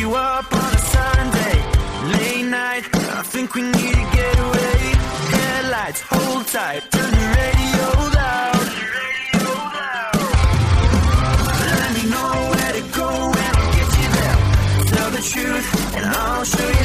you up on a Sunday, late night, I think we need to get away. Headlights, hold tight, turn the radio loud. Let me know where to go and I'll get you there. Tell the truth and I'll show you